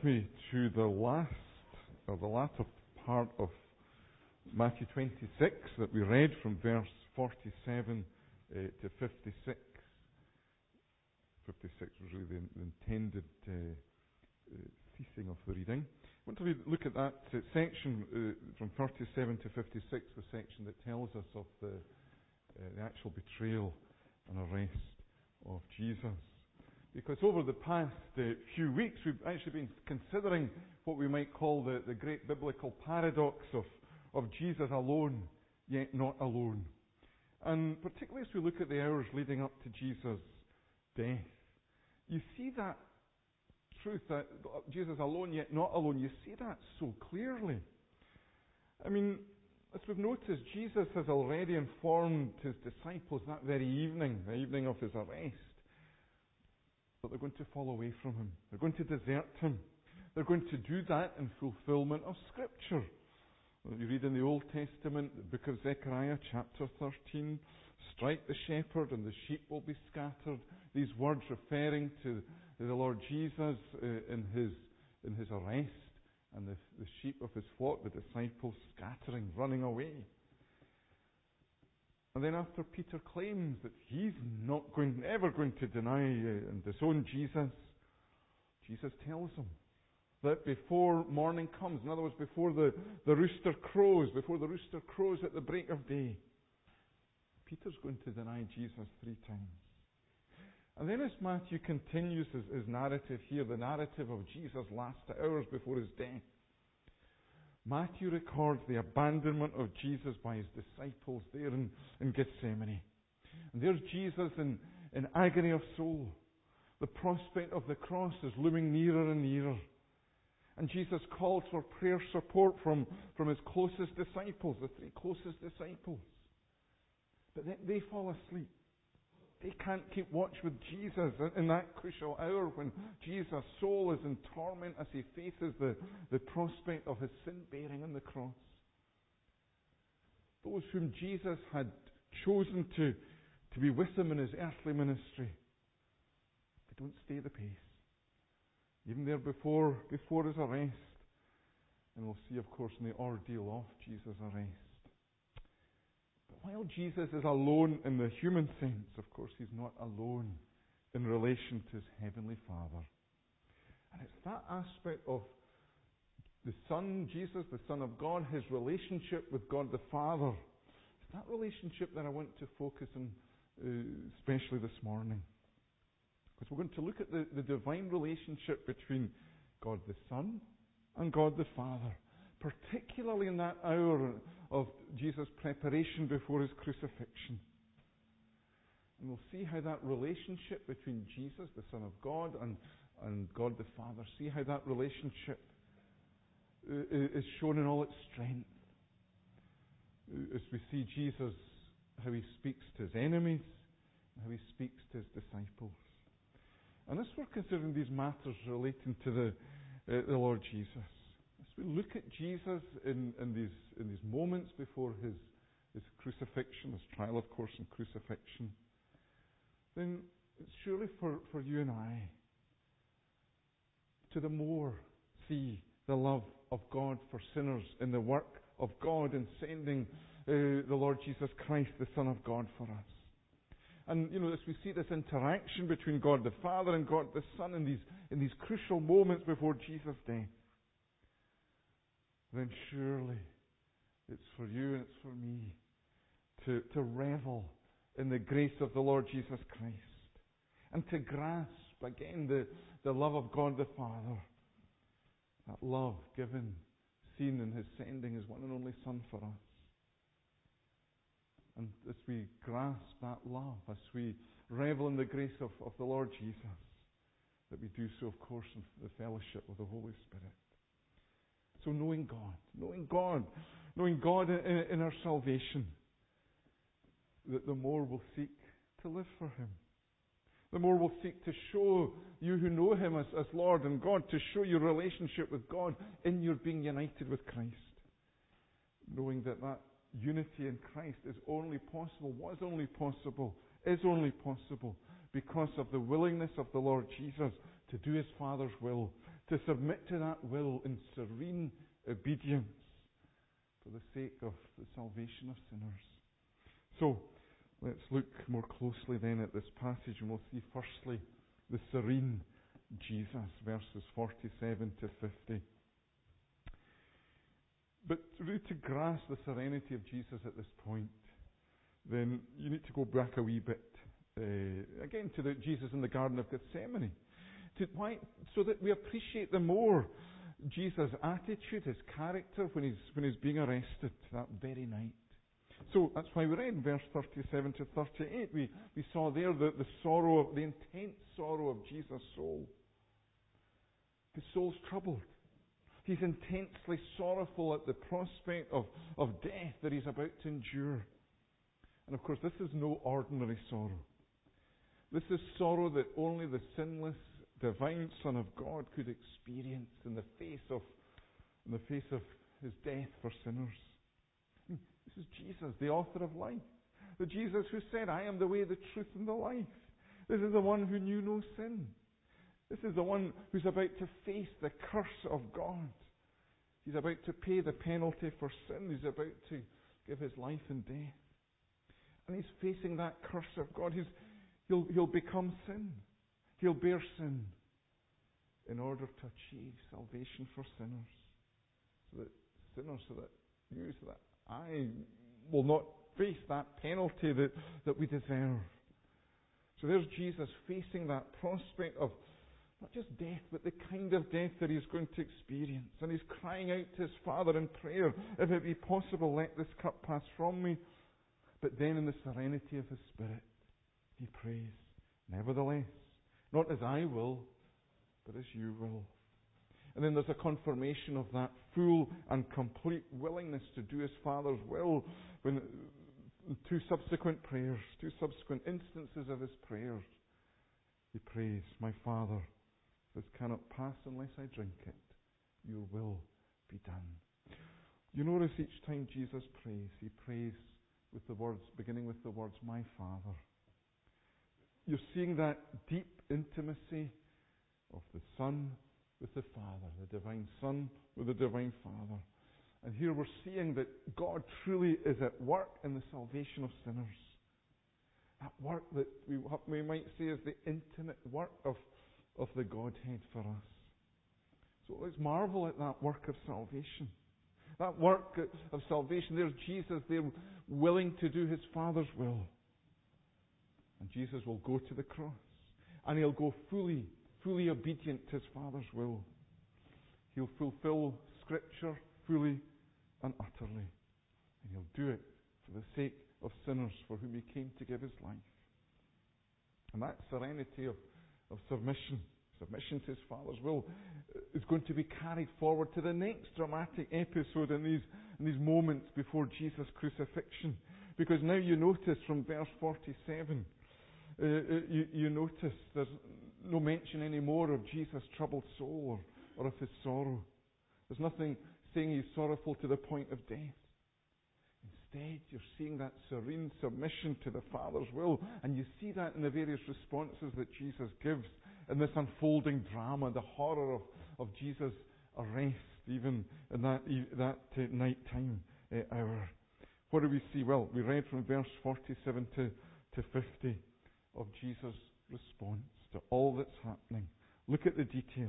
me to the latter part of Matthew 26 that we read from verse 47 to 56. 56 was really the intended ceasing of the reading. I want to look at that section from 37 to 56, the section that tells us of the actual betrayal and arrest of Jesus. Because over the past few weeks, we've actually been considering what we might call the great biblical paradox of Jesus alone, yet not alone. And particularly as we look at the hours leading up to Jesus' death, you see that truth, that Jesus alone, yet not alone. You see that so clearly. I mean, as we've noticed, Jesus has already informed his disciples that very evening, the evening of his arrest, that they're going to fall away from him. They're going to desert him. They're going to do that in fulfillment of Scripture. You read in the Old Testament, the book of Zechariah, chapter 13, strike the shepherd and the sheep will be scattered. These words referring to the Lord Jesus in his arrest and the sheep of his flock, the disciples scattering, running away. And then after Peter claims that he's ever going to deny and disown Jesus, Jesus tells him that before morning comes, in other words, before the rooster crows at the break of day, Peter's going to deny Jesus 3 times. And then as Matthew continues his narrative here, the narrative of Jesus' last hours before his death, Matthew records the abandonment of Jesus by his disciples there in Gethsemane. And there's Jesus in agony of soul. The prospect of the cross is looming nearer and nearer. And Jesus calls for prayer support from his closest disciples, the 3 closest disciples. But they fall asleep. They can't keep watch with Jesus in that crucial hour when Jesus' soul is in torment as he faces the prospect of his sin bearing on the cross. Those whom Jesus had chosen to be with him in his earthly ministry, they don't stay the pace. Even there before his arrest. And we'll see, of course, in the ordeal of Jesus' arrest. But while Jesus is alone in the human sense, of course, he's not alone in relation to his heavenly Father. And it's that aspect of the Son, Jesus, the Son of God, his relationship with God the Father. It's that relationship that I want to focus on, especially this morning. Because we're going to look at the divine relationship between God the Son and God the Father, particularly in that hour of Jesus' preparation before his crucifixion. And we'll see how that relationship between Jesus, the Son of God, and God the Father, see how that relationship is shown in all its strength. As we see Jesus, how he speaks to his enemies, and how he speaks to his disciples. And as we're considering these matters relating to the Lord Jesus, as we look at Jesus in these moments before his crucifixion, his trial, of course, and crucifixion, then it's surely for you and I to the more see the love of God for sinners in the work of God in sending the Lord Jesus Christ, the Son of God, for us. And, as we see this interaction between God the Father and God the Son in these crucial moments before Jesus' death, then surely it's for you and it's for me to revel in the grace of the Lord Jesus Christ and to grasp again the love of God the Father. That love given, seen in his sending his one and only Son for us. And as we grasp that love, as we revel in the grace of the Lord Jesus, that we do so, of course, in the fellowship of the Holy Spirit. So knowing God in our salvation, that the more we'll seek to live for him. The more we'll seek to show you who know him as Lord and God, to show your relationship with God in your being united with Christ. Knowing that unity in Christ is only possible, is only possible because of the willingness of the Lord Jesus to do his Father's will, to submit to that will in serene obedience for the sake of the salvation of sinners. So, let's look more closely then at this passage, and we'll see firstly the serene Jesus, verses 47 to 50. But really to grasp the serenity of Jesus at this point, then you need to go back a wee bit, again to Jesus in the Garden of Gethsemane. So that we appreciate the more Jesus' attitude, his character when he's being arrested that very night. So that's why we read in verse 37 to 38. We saw there the intense sorrow of Jesus' soul. His soul's troubled. He's intensely sorrowful at the prospect of death that he's about to endure. And of course, this is no ordinary sorrow. This is sorrow that only the sinless, divine Son of God could experience in the face of his death for sinners. This is Jesus, the author of life. The Jesus who said, I am the way, the truth, and the life. This is the one who knew no sin. This is the one who's about to face the curse of God. He's about to pay the penalty for sin. He's about to give his life in death. And he's facing that curse of God. He'll become sin. He'll bear sin in order to achieve salvation for sinners. So that I will not face that penalty that we deserve. So there's Jesus facing that prospect of not just death, but the kind of death that he's going to experience. And he's crying out to his Father in prayer, if it be possible, let this cup pass from me. But then in the serenity of his Spirit, he prays, nevertheless, not as I will, but as you will. And then there's a confirmation of that full and complete willingness to do his Father's will when two subsequent prayers, two subsequent instances of his prayers. He prays, my Father, this cannot pass unless I drink it. Your will be done. You notice each time Jesus prays, he prays with the words, beginning with the words, my Father. You're seeing that deep intimacy of the Son with the Father, the divine Son with the divine Father. And here we're seeing that God truly is at work in the salvation of sinners. That work that we might say is the intimate work of the Godhead for us. So let's marvel at that work of salvation. That work of salvation, there's Jesus there willing to do his Father's will. And Jesus will go to the cross. And he'll go fully obedient to his Father's will. He'll fulfill Scripture fully and utterly. And he'll do it for the sake of sinners for whom he came to give his life. And that serenity of submission to his Father's will, is going to be carried forward to the next dramatic episode in these moments before Jesus' crucifixion. Because now you notice from verse 47, you notice there's no mention anymore of Jesus' troubled soul or of his sorrow. There's nothing saying he's sorrowful to the point of death. Instead, you're seeing that serene submission to the Father's will, and you see that in the various responses that Jesus gives in this unfolding drama, the horror of Jesus' arrest, even in that night-time hour. What do we see? Well, we read from verse 47 to 50 of Jesus' response to all that's happening. Look at the detail.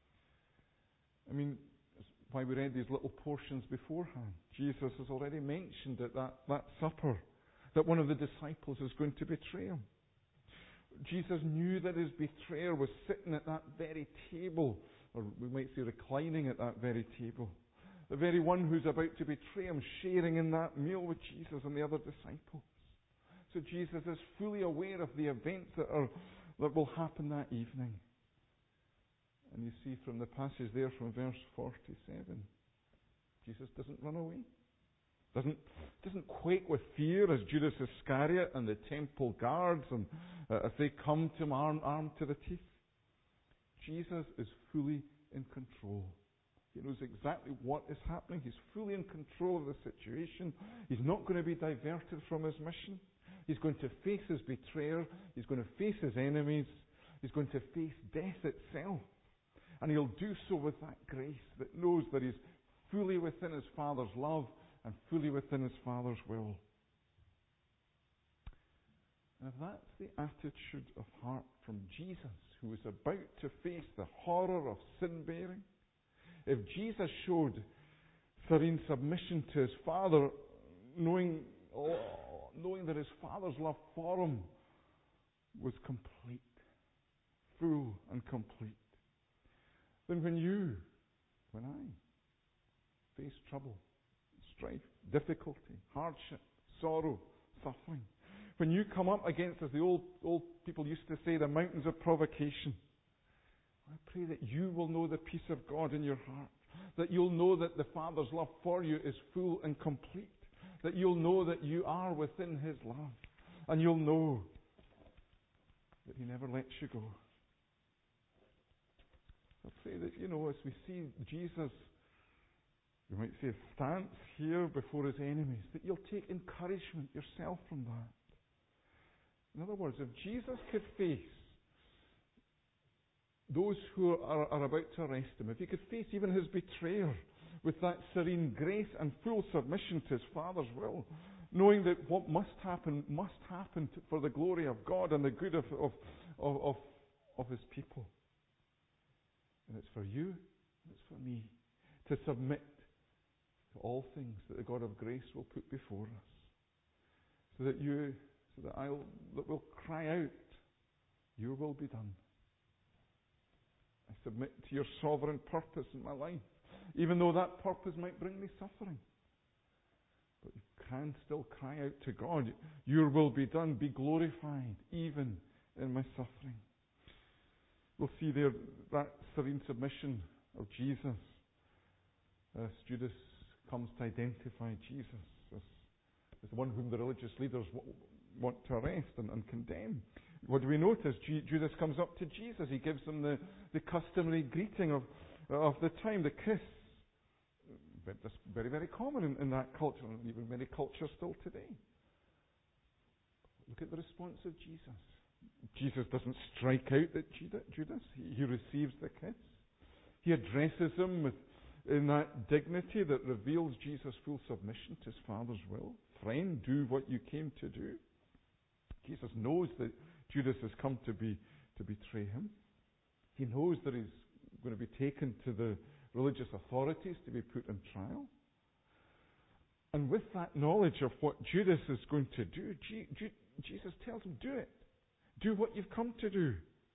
I mean, that's why we read these little portions beforehand. Jesus has already mentioned at that supper that one of the disciples is going to betray him. Jesus knew that his betrayer was sitting at that very table, or we might say reclining at that very table. The very one who's about to betray him, sharing in that meal with Jesus and the other disciples. So Jesus is fully aware of the events that will happen that evening. And you see from the passage there from verse 47, Jesus doesn't run away. Doesn't quake with fear as Judas Iscariot and the temple guards and as they come to him armed to the teeth. Jesus is fully in control. He knows exactly what is happening. He's fully in control of the situation. He's not going to be diverted from his mission. He's going to face his betrayer. He's going to face his enemies. He's going to face death itself. And He'll do so with that grace that knows that He's fully within His Father's love and fully within His Father's will. And if that's the attitude of heart from Jesus, who is about to face the horror of sin-bearing, if Jesus showed serene submission to His Father, knowing that His Father's love for Him was complete, full and complete, then when I face trouble, strife, difficulty, hardship, sorrow, suffering, when you come up against, as the old people used to say, the mountains of provocation, I pray that you will know the peace of God in your heart, that you'll know that the Father's love for you is full and complete, that you'll know that you are within His love, and you'll know that He never lets you go. I pray that, as we see Jesus, we might say, stance here before His enemies, that you'll take encouragement yourself from that. In other words, if Jesus could face those who are about to arrest Him, if He could face even His betrayer with that serene grace and full submission to His Father's will, knowing that what must happen for the glory of God and the good of His people. And it's for you, and it's for me, to submit to all things that the God of grace will put before us, so that we'll cry out, Your will be done. I submit to Your sovereign purpose in my life, even though that purpose might bring me suffering. But you can still cry out to God, Your will be done, be glorified, even in my suffering. We'll see there that serene submission of Jesus as Judas comes to identify Jesus as the one whom the religious leaders want to arrest and condemn. What do we notice? Judas comes up to Jesus. He gives him the customary greeting of the time, the kiss. That's very, very common in that culture, and even many cultures still today. Look at the response of Jesus. Jesus doesn't strike out at Judas. He receives the kiss. He addresses him in that dignity that reveals Jesus' full submission to His Father's will. Friend, do what you came to do. Jesus knows that Judas has come to betray Him. He knows that he's going to be taken to the religious authorities to be put on trial. And with that knowledge of what Judas is going to do, Jesus tells him, do it. Do what you've come to do.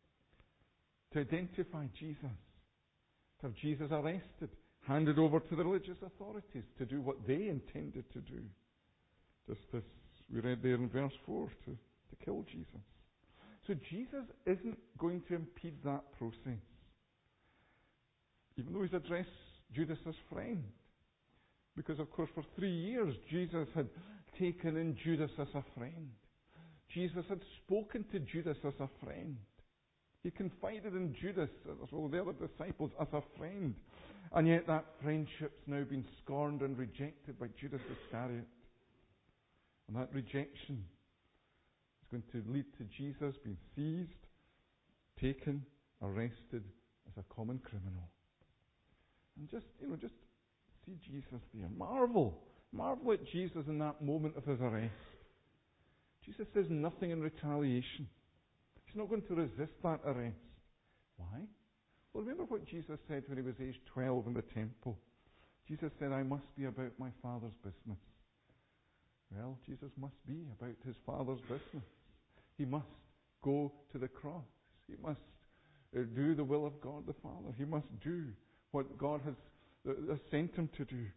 To identify Jesus. To have Jesus arrested, handed over to the religious authorities to do what they intended to do. Just as we read there in verse 4, to kill Jesus. So Jesus isn't going to impede that process. Even though He's addressed Judas as friend. Because, of course, for 3 years, Jesus had taken in Judas as a friend. Jesus had spoken to Judas as a friend. He confided in Judas, as well as the other disciples, as a friend. And yet that friendship's now been scorned and rejected by Judas Iscariot. And that rejection is going to lead to Jesus being seized, taken, arrested as a common criminal. And just see Jesus there. Marvel at Jesus in that moment of His arrest. Jesus says nothing in retaliation. He's not going to resist that arrest. Why? Well, remember what Jesus said when He was aged 12 in the temple. Jesus said, I must be about my Father's business. Well, Jesus must be about His Father's business. He must go to the cross. He must do the will of God the Father. He must do what God has sent Him to do.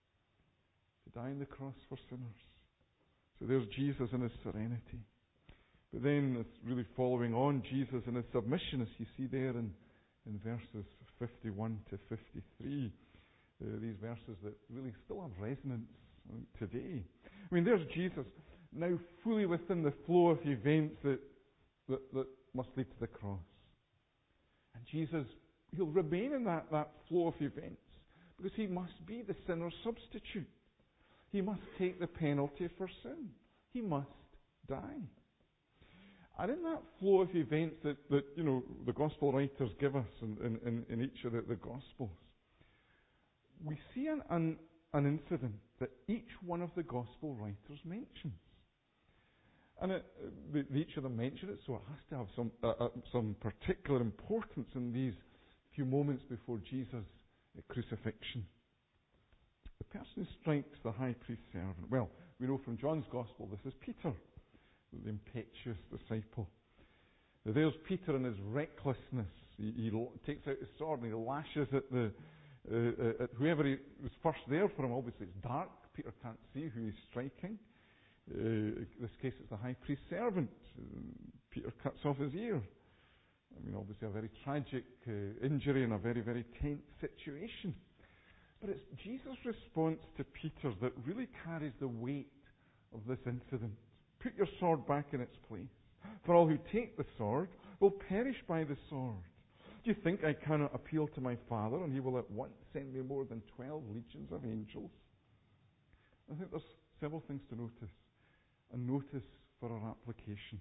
To die on the cross for sinners. So there's Jesus in His serenity. But then it's really following on Jesus in His submission, as you see there in verses 51 to 53. These verses that really still have resonance today. I mean, there's Jesus now fully within the flow of events that must lead to the cross. And Jesus, He'll remain in that flow of events because He must be the sinner's substitute. He must take the penalty for sin. He must die. And in that flow of events that the Gospel writers give us in each of the Gospels, we see an incident that each one of the Gospel writers mentions. And each of them mention it, so it has to have some particular importance in these few moments before Jesus' crucifixion. The person who strikes the high priest's servant. Well, we know from John's Gospel this is Peter, the impetuous disciple. Now, there's Peter in his recklessness. He takes out his sword and he lashes at whoever was first there for him. Obviously, it's dark. Peter can't see who he's striking. In this case, it's the high priest's servant. Peter cuts off his ear. I mean, obviously, a very tragic injury and a very, very tense situation. But it's Jesus' response to Peter that really carries the weight of this incident. Put your sword back in its place. For all who take the sword will perish by the sword. Do you think I cannot appeal to my Father, and he will at once send me more than 12 legions of angels? I think there's several things to notice. And notice for our application.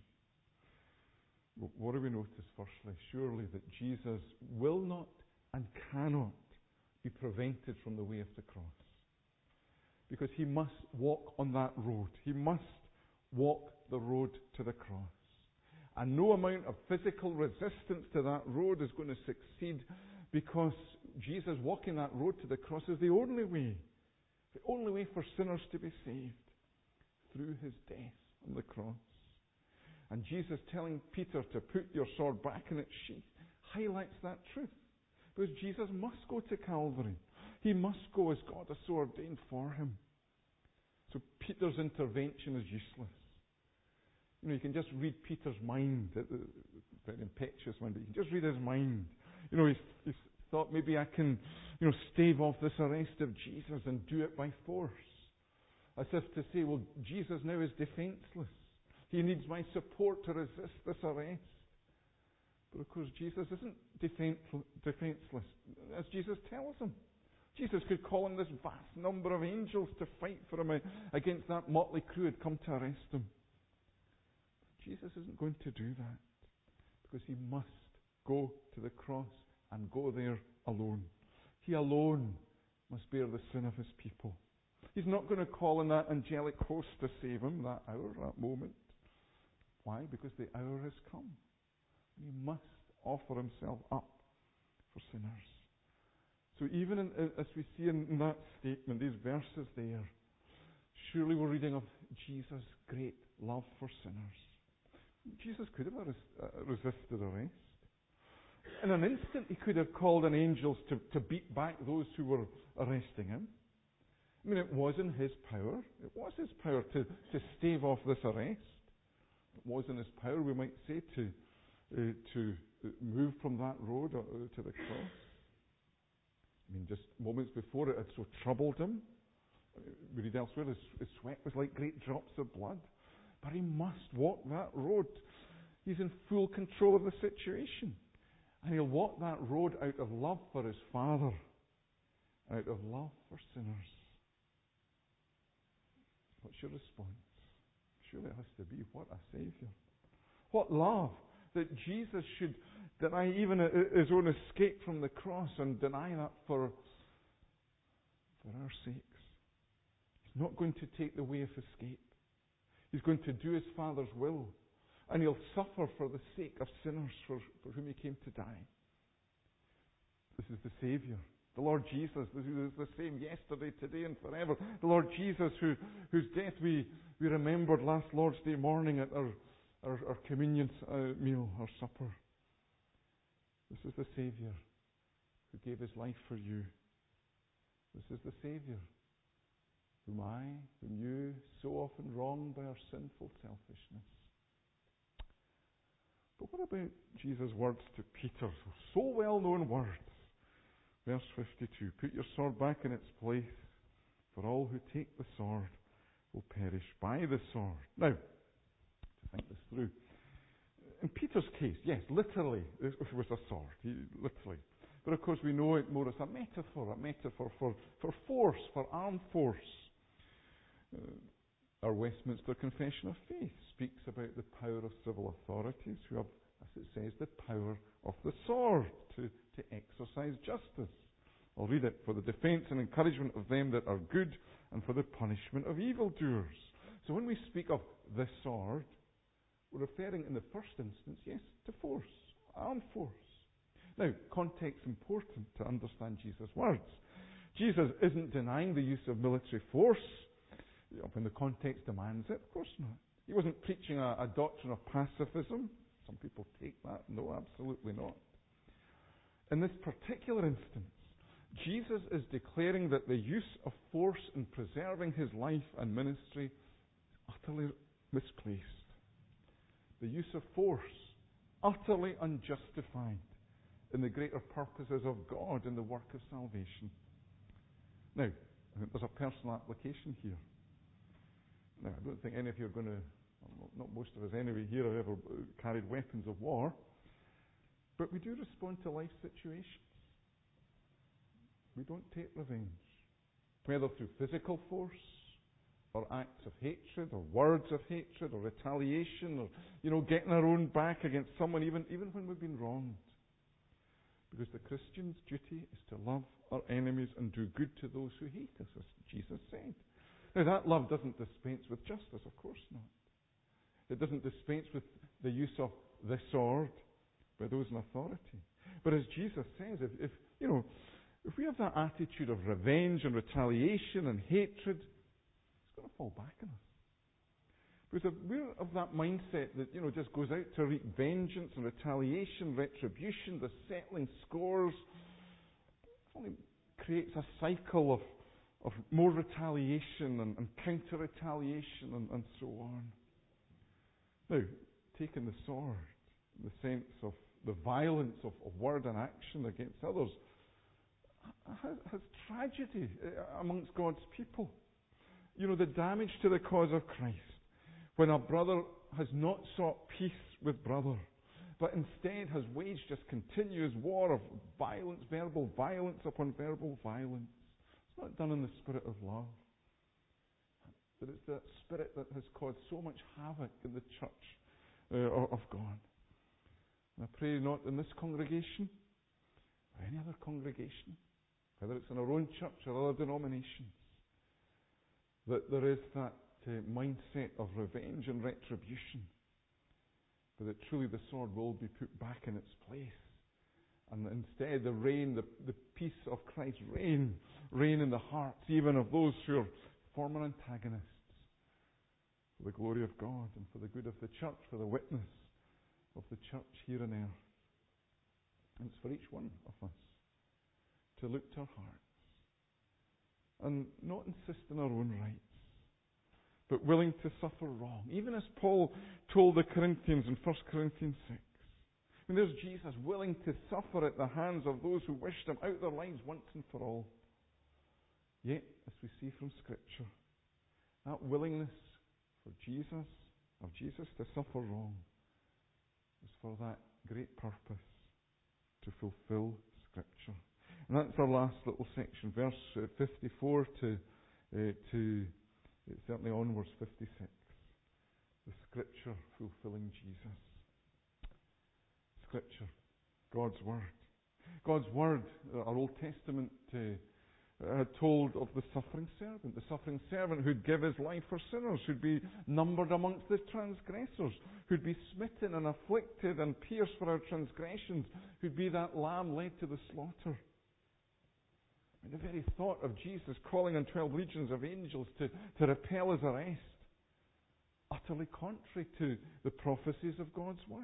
What do we notice firstly? Surely that Jesus will not and cannot be prevented from the way of the cross. Because he must walk on that road. He must walk the road to the cross. And no amount of physical resistance to that road is going to succeed, because Jesus walking that road to the cross is the only way for sinners to be saved, through his death on the cross. And Jesus telling Peter to put your sword back in its sheath highlights that truth. Because Jesus must go to Calvary. He must go as God has so ordained for him. So Peter's intervention is useless. You can just read Peter's mind, very impetuous mind, but you can just read his mind. He's thought, maybe I can, stave off this arrest of Jesus and do it by force. As if to say, well, Jesus now is defenseless. He needs my support to resist this arrest. But of course, Jesus isn't defenseless, as Jesus tells him. Jesus could call in this vast number of angels to fight for him against that motley crew who had come to arrest him. Jesus isn't going to do that, because he must go to the cross and go there alone. He alone must bear the sin of his people. He's not going to call in that angelic host to save him that hour, that moment. Why? Because the hour has come. He must offer himself up for sinners. So even as we see in that statement, these verses there, surely we're reading of Jesus' great love for sinners. Jesus could have resisted arrest. In an instant, he could have called in angels to beat back those who were arresting him. I mean, it was in his power. It was his power to stave off this arrest. It was in his power, we might say, to move from that road to the cross. I mean, just moments before it had so troubled him. We read elsewhere, his sweat was like great drops of blood. But he must walk that road. He's in full control of the situation. And he'll walk that road out of love for his Father, out of love for sinners. What's your response? Surely it has to be, what a Saviour. What love that Jesus should deny even his own escape from the cross, and deny that for our sakes. He's not going to take the way of escape. He's going to do his Father's will. And he'll suffer for the sake of sinners for whom he came to die. This is the Saviour. The Lord Jesus, this is the same yesterday, today and forever. The Lord Jesus whose death we remembered last Lord's Day morning at our communion meal, our supper. This is the Saviour who gave his life for you. This is the Saviour whom you so often wrong by our sinful selfishness. But what about Jesus' words to Peter? So well-known words. Verse 52, put your sword back in its place, for all who take the sword will perish by the sword. Now, to think this through. In Peter's case, yes, literally, it was a sword, literally. But of course we know it more as a metaphor for force, for armed force. Our Westminster Confession of Faith speaks about the power of civil authorities who have, as it says, the power of the sword to exercise justice. I'll read it. For the defence and encouragement of them that are good, and for the punishment of evildoers. So when we speak of the sword, we're referring in the first instance, yes, to force, armed force. Now, context important to understand Jesus' words. Jesus isn't denying the use of military force when the context demands it. Of course not. He wasn't preaching a doctrine of pacifism. Some people take that. No, absolutely not. In this particular instance, Jesus is declaring that the use of force in preserving his life and ministry is utterly misplaced. The use of force, utterly unjustified in the greater purposes of God in the work of salvation. Now, I think there's a personal application here. Now, I don't think any of you are going to, not most of us anyway here, have ever carried weapons of war, but we do respond to life situations. We don't take revenge, whether through physical force, or acts of hatred, or words of hatred, or retaliation, or, getting our own back against someone, even when we've been wronged. Because the Christian's duty is to love our enemies and do good to those who hate us, as Jesus said. Now, that love doesn't dispense with justice, of course not. It doesn't dispense with the use of the sword by those in authority. But as Jesus says, if we have that attitude of revenge and retaliation and hatred, it's going to fall back on us. Because if we're of that mindset that, just goes out to wreak vengeance and retaliation, retribution, the settling scores, it only creates a cycle of more retaliation and counter-retaliation and so on. Now, taking the sword in the sense of the violence of word and action against others has tragedy amongst God's people. The damage to the cause of Christ when a brother has not sought peace with brother, but instead has waged just continuous war of violence, verbal violence upon verbal violence. It's not done in the spirit of love, but it's that spirit that has caused so much havoc in the church of God. And I pray not in this congregation or any other congregation, whether it's in our own church or other denominations, that there is that mindset of revenge and retribution, but that truly the sword will be put back in its place. And instead the peace of Christ reign in the hearts even of those who are former antagonists, for the glory of God and for the good of the church, for the witness of the church here on earth. And it's for each one of us to look to our hearts and not insist on our own rights, but willing to suffer wrong, even as Paul told the Corinthians in 1 Corinthians 6. There's Jesus willing to suffer at the hands of those who wished him out of their lives once and for all. Yet, as we see from Scripture, that willingness of Jesus to suffer wrong, is for that great purpose, to fulfill Scripture. And that's our last little section, verse 54 to certainly onwards 56. The Scripture fulfilling Jesus. Scripture, God's Word. God's Word, our Old Testament had told of the suffering servant who'd give his life for sinners, who'd be numbered amongst the transgressors, who'd be smitten and afflicted and pierced for our transgressions, who'd be that lamb led to the slaughter. The very thought of Jesus calling on 12 legions of angels to repel his arrest, utterly contrary to the prophecies of God's Word.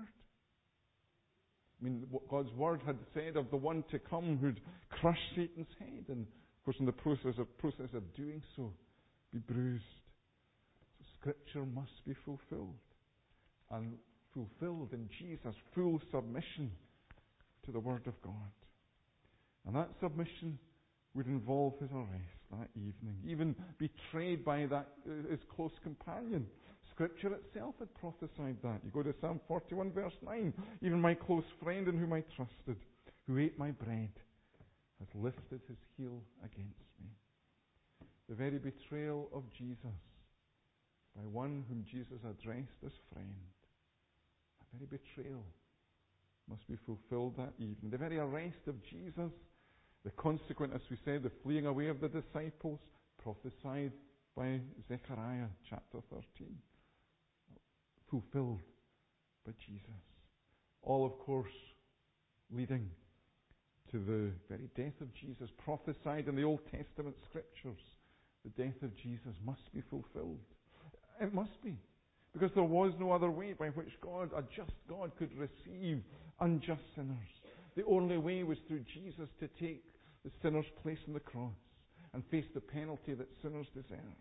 What God's Word had said of the one to come who'd crush Satan's head, and of course in the process of doing so, be bruised. So Scripture must be fulfilled, and fulfilled in Jesus' full submission to the Word of God. And that submission would involve his arrest that evening, even betrayed by his close companion. Scripture itself had prophesied that. You go to Psalm 41 verse 9. Even my close friend in whom I trusted, who ate my bread, has lifted his heel against me. The very betrayal of Jesus by one whom Jesus addressed as friend. That very betrayal must be fulfilled that evening. The very arrest of Jesus, the consequent, as we said, the fleeing away of the disciples, prophesied by Zechariah chapter 13. Fulfilled by Jesus. All, of course, leading to the very death of Jesus, prophesied in the Old Testament scriptures. The death of Jesus must be fulfilled. It must be. Because there was no other way by which God, a just God, could receive unjust sinners. The only way was through Jesus to take the sinner's place on the cross and face the penalty that sinners deserve.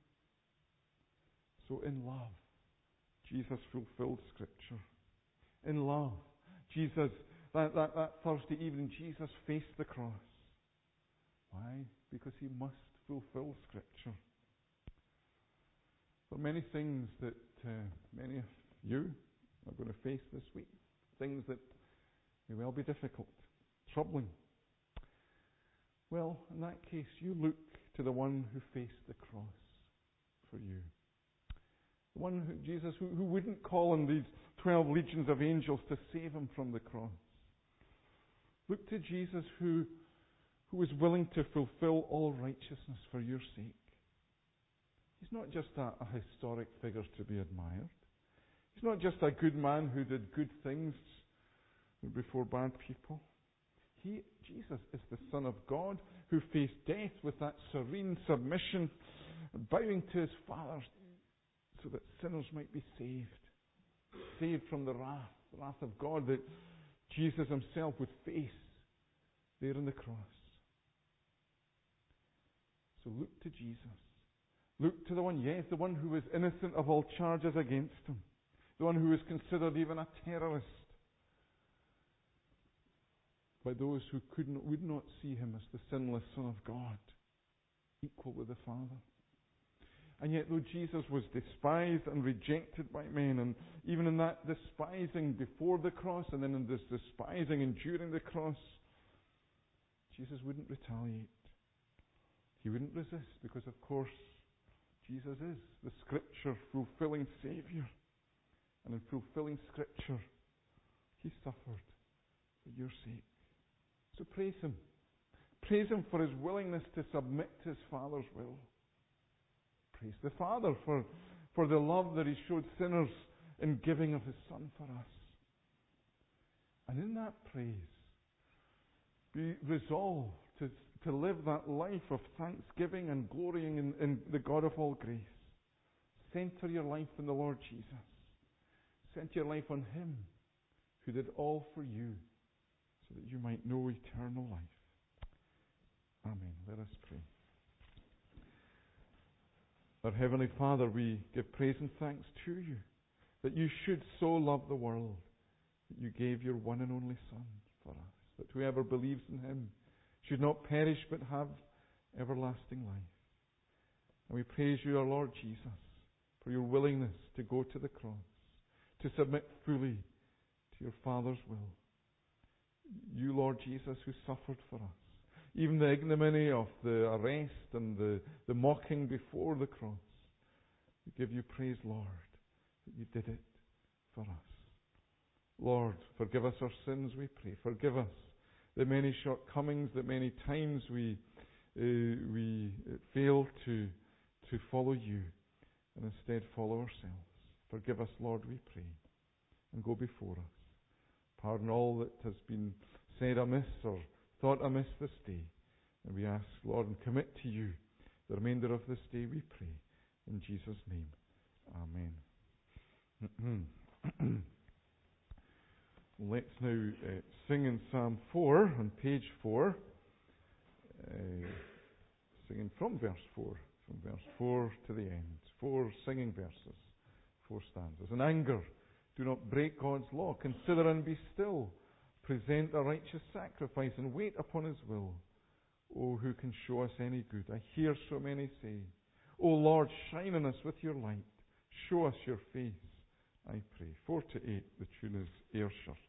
So in love, Jesus fulfilled Scripture. In love, Jesus, that Thursday evening, Jesus faced the cross. Why? Because he must fulfill Scripture. There are many things that many of you are going to face this week. Things that may well be difficult, troubling. Well, in that case, you look to the one who faced the cross for you. The one who, Jesus, who wouldn't call on these 12 legions of angels to save him from the cross. Look to Jesus who was willing to fulfill all righteousness for your sake. He's not just a historic figure to be admired. He's not just a good man who did good things before bad people. Jesus, is the Son of God who faced death with that serene submission, bowing to his Father so that sinners might be saved. Saved from the wrath of God that Jesus himself would face there on the cross. So look to Jesus. Look to the one, yes, the one who was innocent of all charges against him. The one who was considered even a terrorist by those who would not see him as the sinless Son of God, equal with the Father. And yet, though Jesus was despised and rejected by men, and even in that despising before the cross, and then in this despising enduring the cross, Jesus wouldn't retaliate. He wouldn't resist, because of course, Jesus is the Scripture fulfilling Saviour. And in fulfilling Scripture, he suffered for your sake. So praise him. Praise him for his willingness to submit to his Father's will. Praise the Father for the love that he showed sinners in giving of his Son for us. And in that praise, be resolved to live that life of thanksgiving and glorying in the God of all grace. Center your life in the Lord Jesus. Center your life on him who did all for you so that you might know eternal life. Amen. Let us pray. Our Heavenly Father, we give praise and thanks to you that you should so love the world that you gave your one and only Son for us, that whoever believes in him should not perish but have everlasting life. And we praise you, our Lord Jesus, for your willingness to go to the cross, to submit fully to your Father's will. You, Lord Jesus, who suffered for us, even the ignominy of the arrest and the mocking before the cross. We give you praise, Lord, that you did it for us. Lord, forgive us our sins, we pray. Forgive us the many shortcomings, that many times we fail to follow you and instead follow ourselves. Forgive us, Lord, we pray, and go before us. Pardon all that has been said amiss or thought amiss this day. And we ask, Lord, and commit to you the remainder of this day, we pray. In Jesus' name, amen. Let's now sing in Psalm 4 on page 4. Singing from verse 4. From verse 4 to the end. 4 singing verses. 4 stanzas. In anger, do not break God's law. Consider and be still. Present a righteous sacrifice and wait upon his will. Oh, who can show us any good? I hear so many say, O Lord, shine on us with your light. Show us your face, I pray. 4 to 8, the tune is Ayrshire.